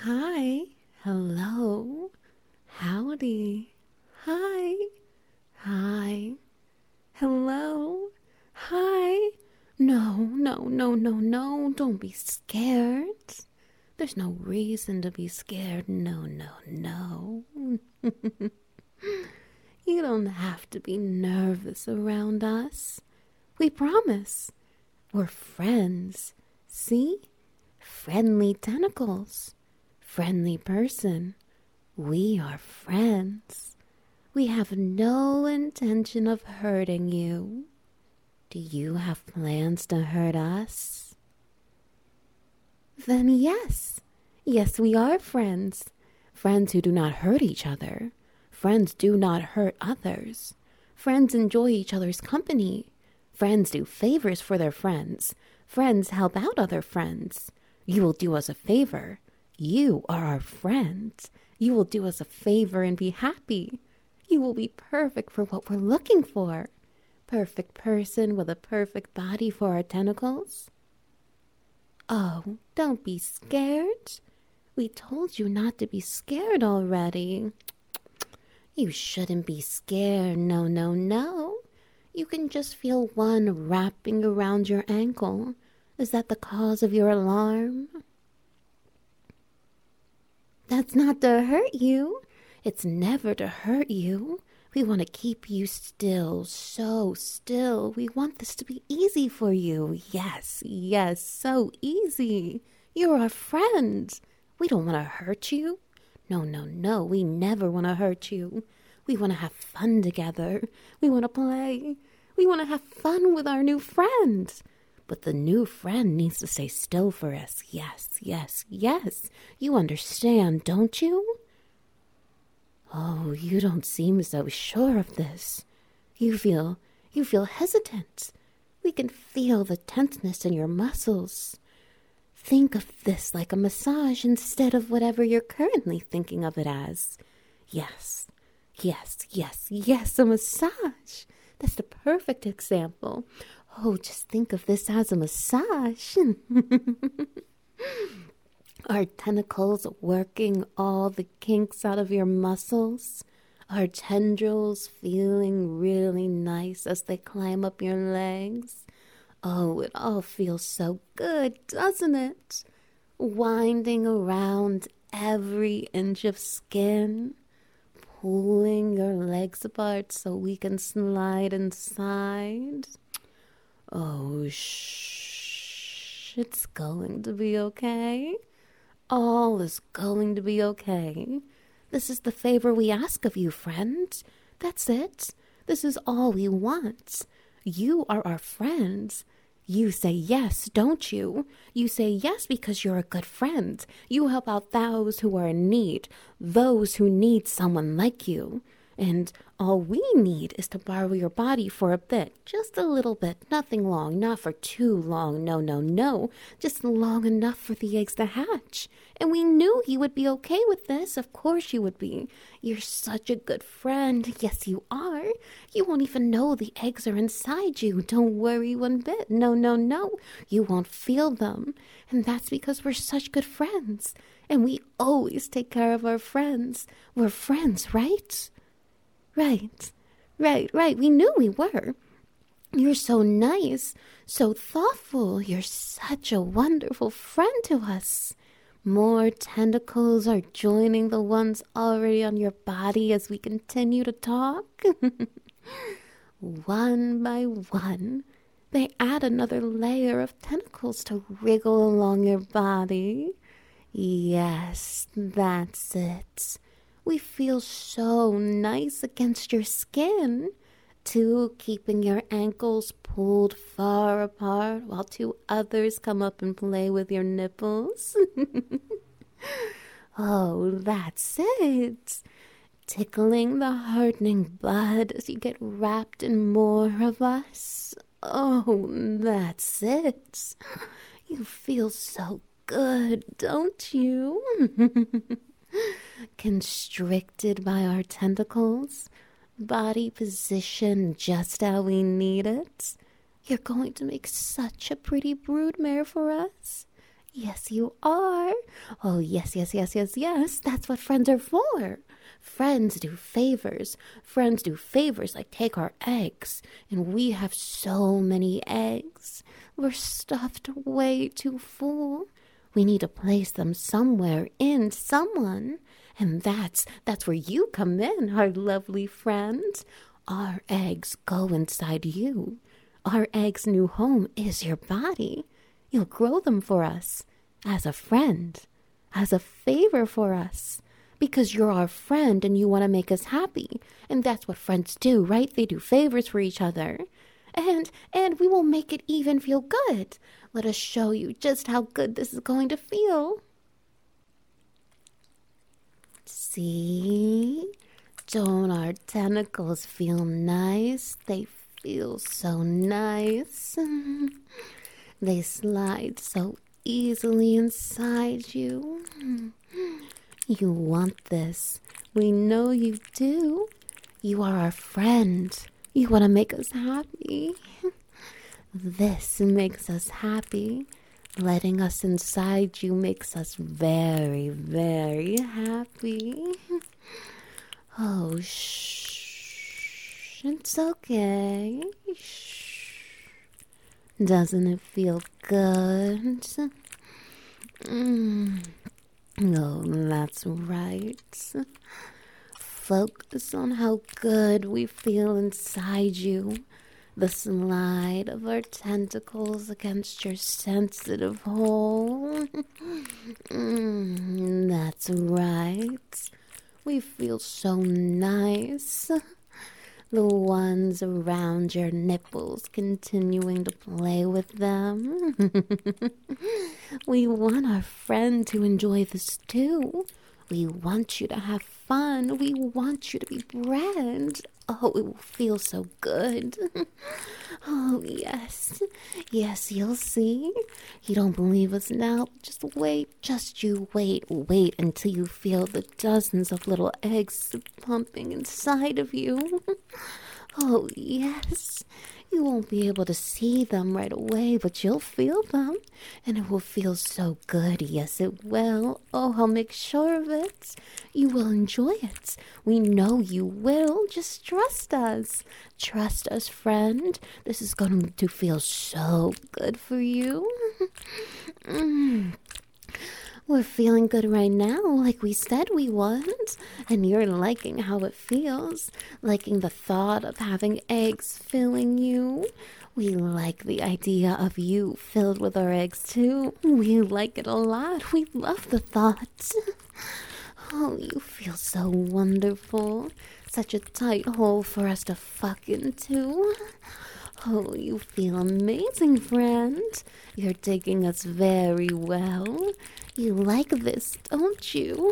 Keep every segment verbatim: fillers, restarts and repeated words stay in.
Hi. Hello. Howdy. Hi. Hi. Hello. Hi. No, no, no, no, no. Don't be scared. There's no reason to be scared. No, no, no. You don't have to be nervous around us. We promise. We're friends. See? Friendly tentacles. Friendly person. We are friends. We have no intention of hurting you. Do you have plans to hurt us? Then yes. Yes, we are friends. Friends who do not hurt each other. Friends do not hurt others. Friends enjoy each other's company. Friends do favors for their friends. Friends help out other friends. You will do us a favor. You are our friend. You will do us a favor and be happy. You will be perfect for what we're looking for. Perfect person with a perfect body for our tentacles. Oh, don't be scared. We told you not to be scared already. You shouldn't be scared. No, no, no. You can just feel one wrapping around your ankle. Is that the cause of your alarm? That's not to hurt you. It's never to hurt you. We want to keep you still, so still. We want this to be easy for you. Yes, yes, so easy. You're our friend. We don't want to hurt you. No, no, no, we never want to hurt you. We want to have fun together. We want to play. We want to have fun with our new friend. But the new friend needs to stay still for us. Yes, yes, yes. You understand, don't you? Oh, you don't seem so sure of this. You feel, you feel hesitant. We can feel the tenseness in your muscles. Think of this like a massage instead of whatever you're currently thinking of it as. Yes, yes, yes, yes, a massage. That's the perfect example. Oh, just think of this as a massage. Our tentacles working all the kinks out of your muscles. Our tendrils feeling really nice as they climb up your legs. Oh, it all feels so good, doesn't it? Winding around every inch of skin. Pulling your legs apart so we can slide inside. Oh, shh. It's going to be okay. All is going to be okay. This is the favor we ask of you, friend. That's it. This is all we want. You are our friends. You say yes, don't you? You say yes because you're a good friend. You help out those who are in need, those who need someone like you. And all we need is to borrow your body for a bit, just a little bit, nothing long, not for too long, no, no, no, just long enough for the eggs to hatch. And we knew you would be okay with this, of course you would be. You're such a good friend, yes you are. You won't even know the eggs are inside you, don't worry one bit, no, no, no, you won't feel them. And that's because we're such good friends, and we always take care of our friends. We're friends, right? Right, right, right. We knew we were. You're so nice, so thoughtful. You're such a wonderful friend to us. More tentacles are joining the ones already on your body as we continue to talk. One by one, they add another layer of tentacles to wriggle along your body. Yes, that's it. We feel so nice against your skin. Two keeping your ankles pulled far apart while two others come up and play with your nipples. Oh, that's it. Tickling the hardening bud as you get wrapped in more of us. Oh, that's it. You feel so good, don't you? Constricted by our tentacles, body position just how we need it. You're going to make such a pretty broodmare for us. Yes, you are. Oh, yes, yes, yes, yes, yes. That's what friends are for. Friends do favors. Friends do favors like take our eggs. And we have so many eggs. We're stuffed way too full. We need to place them somewhere in someone. And that's that's where you come in, our lovely friend. Our eggs go inside you. Our egg's new home is your body. You'll grow them for us as a friend, as a favor for us, because you're our friend and you want to make us happy. And that's what friends do, right? They do favors for each other. And and we will make it even feel good. Let us show you just how good this is going to feel. See? Don't our tentacles feel nice? They feel so nice. They slide so easily inside you. You want this. We know you do. You are our friend. You want to make us happy. This makes us happy. Letting us inside you makes us very, very happy. Oh, shh. It's okay. Shh. Doesn't it feel good? Mm. Oh, that's right. Focus on how good we feel inside you. The slide of our tentacles against your sensitive hole. Mm, that's right. We feel so nice. The ones around your nipples continuing to play with them. We want our friend to enjoy this too. We want you to have fun. We want you to be bred. Oh, it will feel so good. Oh, yes. Yes, you'll see. You don't believe us now? Just wait. Just you wait. Wait until you feel the dozens of little eggs pumping inside of you. Oh, yes. You won't be able to see them right away, but you'll feel them. And it will feel so good. Yes, it will. Oh, I'll make sure of it. You will enjoy it. We know you will. Just trust us. Trust us, friend. This is going to feel so good for you. Mm. We're feeling good right now, like we said we would. And you're liking how it feels, liking the thought of having eggs filling you. We like the idea of you filled with our eggs too. We like it a lot. We love the thought. Oh, you feel so wonderful. Such a tight hole for us to fuck into. Oh, you feel amazing, friend. You're taking us very well. You like this, don't you?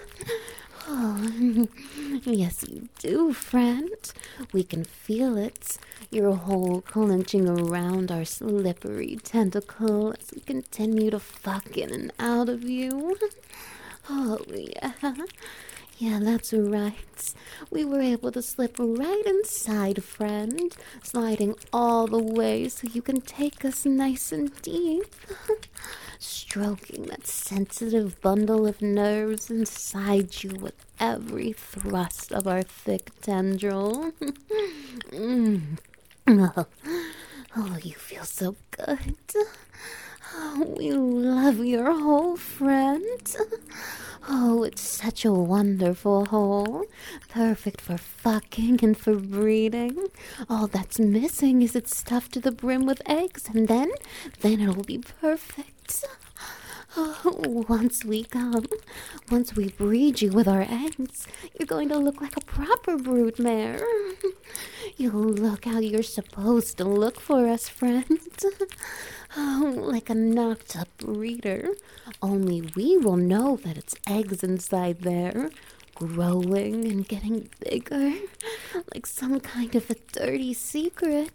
Oh, yes, you do, friend. We can feel it. Your hole clenching around our slippery tentacle as we continue to fuck in and out of you. Oh, yeah. Yeah, that's right. We were able to slip right inside, friend, sliding all the way so you can take us nice and deep. Stroking that sensitive bundle of nerves inside you with every thrust of our thick tendril. mm. oh, oh, you feel so good. Oh, we love your hole, friend. Oh, it's such a wonderful hole. Perfect for fucking and for breeding. All that's missing is it's stuffed to the brim with eggs, and then, then it'll be perfect. Oh, once we come, once we breed you with our eggs, you're going to look like a proper broodmare. You'll look how you're supposed to look for us, friend. Oh, like a knocked up breeder. Only we will know that it's eggs inside there, growing and getting bigger, like some kind of a dirty secret.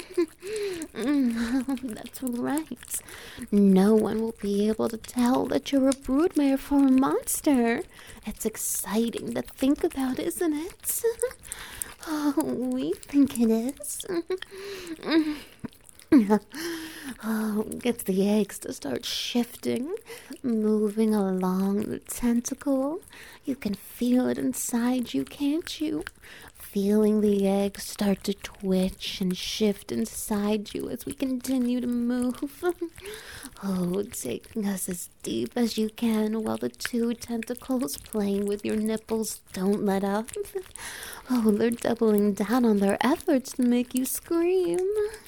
That's right. No one will be able to tell that you're a broodmare for a monster. It's exciting to think about, isn't it? Oh, we think it is. Oh, gets the eggs to start shifting, moving along the tentacle. You can feel it inside you, can't you? Feeling the eggs start to twitch and shift inside you as we continue to move. Oh, taking us as deep as you can while the two tentacles playing with your nipples don't let up. Oh, they're doubling down on their efforts to make you scream.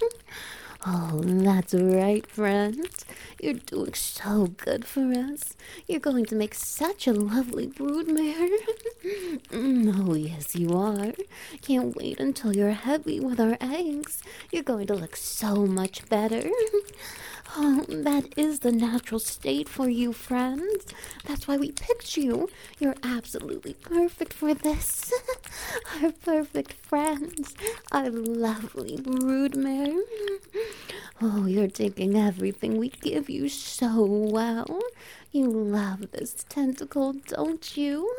Oh, that's right, friend. You're doing so good for us. You're going to make such a lovely broodmare. Mm, oh, yes, you are. Can't wait until you're heavy with our eggs. You're going to look so much better. Oh, that is the natural state for you, friends. That's why we picked you. You're absolutely perfect for this. Our perfect friends. Our lovely broodmare. Oh, you're taking everything we give you so well. You love this tentacle, don't you?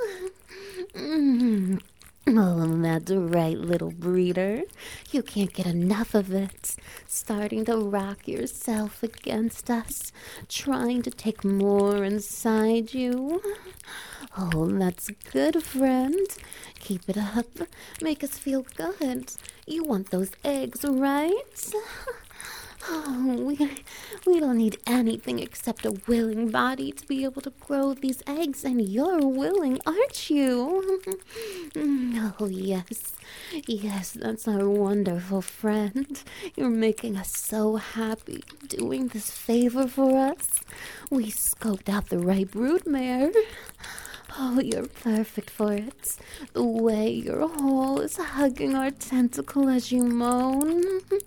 Mm. Oh, that's right, little breeder. You can't get enough of it. Starting to rock yourself against us, trying to take more inside you. Oh, that's good, friend. Keep it up. Make us feel good. You want those eggs, right? Oh, we, we don't need anything except a willing body to be able to grow these eggs, and you're willing, aren't you? Oh, yes. Yes, that's our wonderful friend. You're making us so happy doing this favor for us. We scoped out the right broodmare. Oh, you're perfect for it. The way your hole is hugging our tentacle as you moan.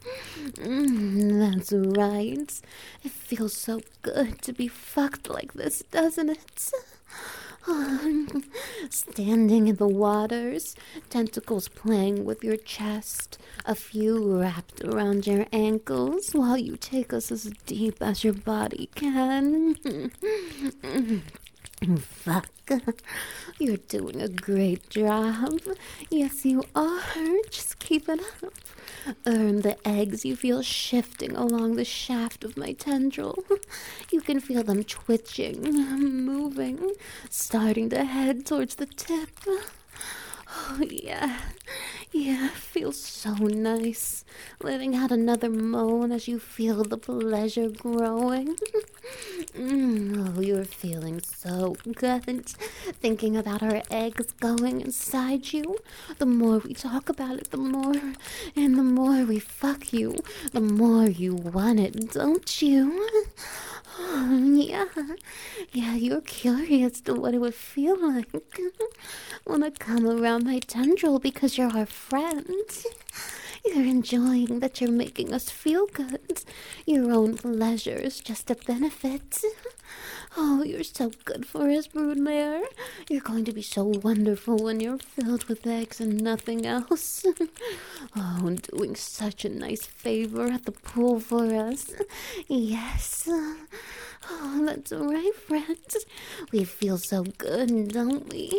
Mm, that's right. It feels so good to be fucked like this, doesn't it? Standing in the waters, tentacles playing with your chest, a few wrapped around your ankles while you take us as deep as your body can. Fuck. You're doing a great job. Yes, you are. Just keep it up. Earn the eggs you feel shifting along the shaft of my tendril. You can feel them twitching, moving, starting to head towards the tip. Oh, yeah. Yeah, feels so nice. Letting out another moan as you feel the pleasure growing. Mm, oh, you're feeling so good. Thinking about our eggs going inside you. The more we talk about it, the more. And the more we fuck you, the more you want it, don't you? Oh, yeah. Yeah, you're curious to what it would feel like. Wanna come around my tendril because you're our friend. You're enjoying that you're making us feel good. Your own pleasure is just a benefit. Oh, you're so good for us, broodmare. You're going to be so wonderful when you're filled with eggs and nothing else. Oh, and doing such a nice favor at the pool for us. Yes. Oh, that's right, friends. We feel so good, don't we?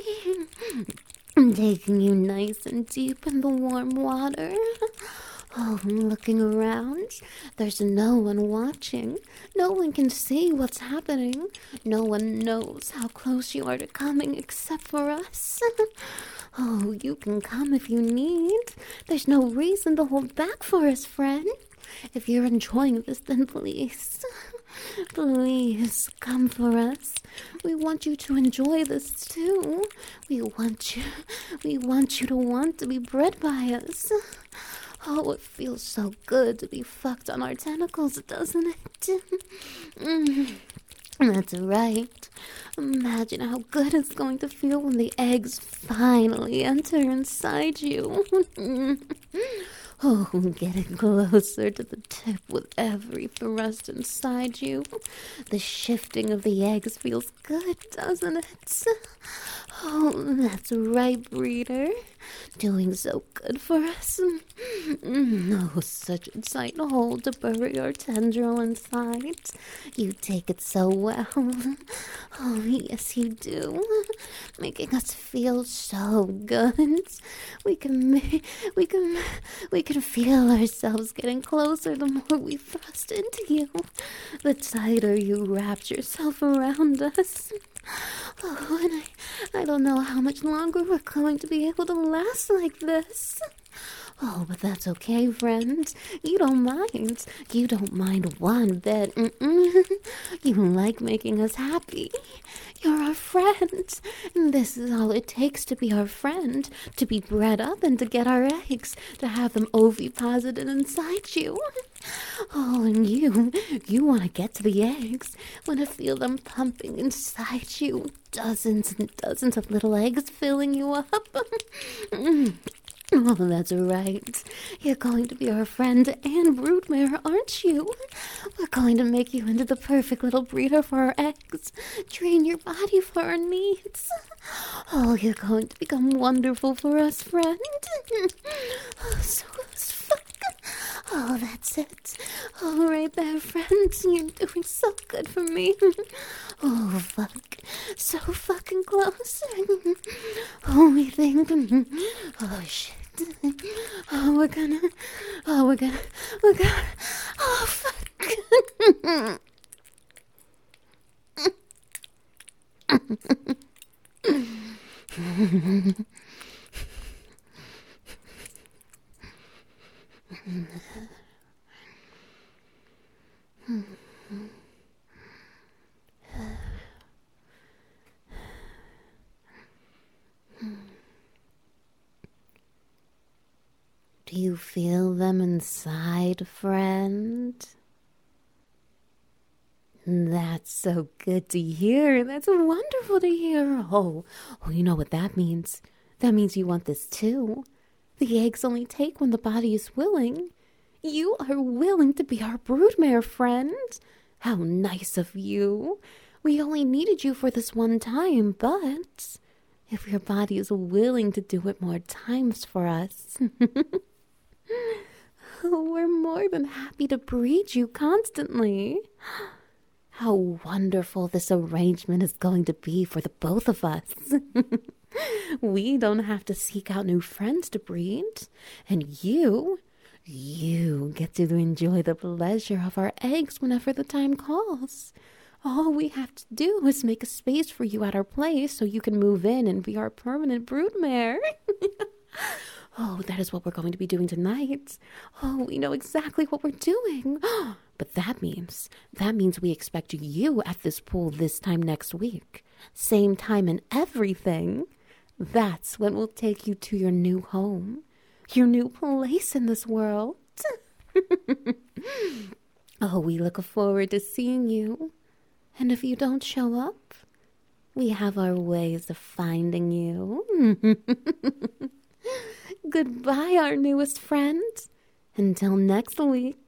I'm taking you nice and deep in the warm water. Oh, looking around. There's no one watching. No one can see what's happening. No one knows how close you are to coming except for us. Oh, you can come if you need. There's no reason to hold back for us, friend. If you're enjoying this, then please, please come for us. We want you to enjoy this too. We want you, we want you to want to be bred by us. Oh, it feels so good to be fucked on our tentacles, doesn't it? Mm. That's right. Imagine how good it's going to feel when the eggs finally enter inside you. Oh, getting closer to the tip with every thrust inside you. The shifting of the eggs feels good, doesn't it? Oh, that's right, breeder. doing so good for us. Oh, such a tight hole to bury our tendril inside. You take it so well. Oh, yes, you do. Making us feel so good. We can, we can, we can feel ourselves getting closer the more we thrust into you. The tighter you wrapped yourself around us. Oh, and I, I don't know how much longer we're going to be able to last like this. Oh, but that's okay, friend. You don't mind. You don't mind one bit. Mm-mm. You like making us happy. You're our friend. And this is all it takes to be our friend. To be bred up and to get our eggs. To have them oviposited inside you. Oh, and you, you want to get to the eggs. Want to feel them pumping inside you. Dozens and dozens of little eggs filling you up. Mm. Oh, that's right. You're going to be our friend and broodmare, aren't you? We're going to make you into the perfect little breeder for our eggs. Train your body for our needs. Oh, you're going to become wonderful for us, friend. Oh, so fuck. Oh, that's it. All right there, friends. You're doing so good for me. Oh, fuck. So fucking close. Only thing. Oh, shit. Oh, we're gonna. Oh, we're gonna. We're gonna. Oh, fuck. Do you feel them inside, friend? That's so good to hear. That's wonderful to hear. Oh, oh, you know what that means? That means you want this too. The eggs only take when the body is willing. You are willing to be our broodmare, friend. How nice of you. We only needed you for this one time, but if your body is willing to do it more times for us, we're more than happy to breed you constantly. How wonderful this arrangement is going to be for the both of us. We don't have to seek out new friends to breed. And you, you get to enjoy the pleasure of our eggs whenever the time calls. All we have to do is make a space for you at our place so you can move in and be our permanent broodmare. Oh, that is what we're going to be doing tonight. Oh, we know exactly what we're doing. But that means, that means we expect you at this pool this time next week. Same time and everything. That's when we'll take you to your new home. Your new place in this world. Oh, we look forward to seeing you. And if you don't show up, we have our ways of finding you. Goodbye, our newest friend. Until next week.